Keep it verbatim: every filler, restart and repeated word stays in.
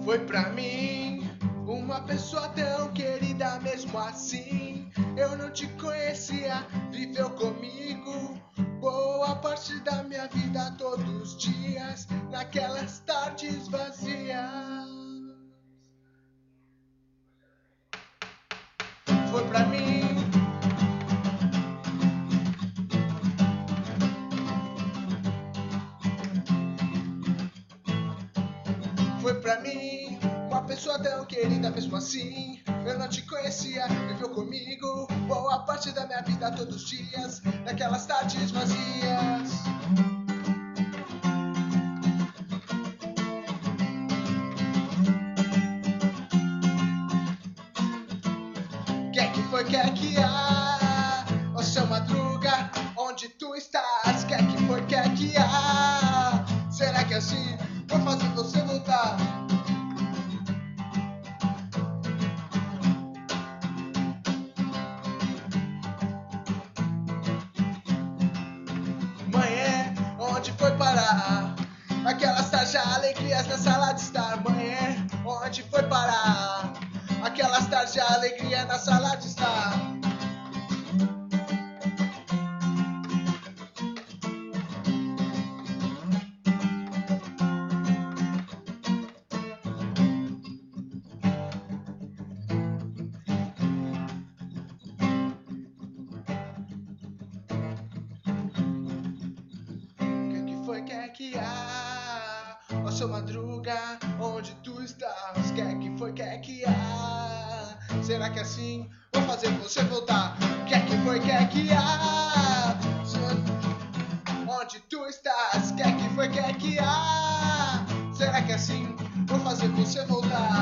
Foi pra mim uma pessoa tão querida, mesmo assim eu não te conhecia. Viveu comigo boa parte da minha vida, todos os dias, naquelas tardes vazias. Foi pra mim Foi pra mim uma pessoa tão querida, mesmo assim eu não te conhecia. Viveu comigo boa parte da minha vida, todos os dias, naquelas tardes vazias. Quer que foi, quer que há? Ô seu Madruga, onde tu estás? Quer que foi, quer que há? Será que assim vou fazer você voltar? Mãe, onde foi parar? Aquelas tardes alegrias na sala de estar. Mãe, onde foi parar? Aquelas tardes de alegria na sala de estar. Quer que foi, quer que há? Ó seu Madruga, onde tu estás? Quer que foi, quer que há? Será que assim vou fazer você voltar? Quer que foi, quer que há? Onde tu estás? Quer que foi, quer que há? Será que assim vou fazer você voltar?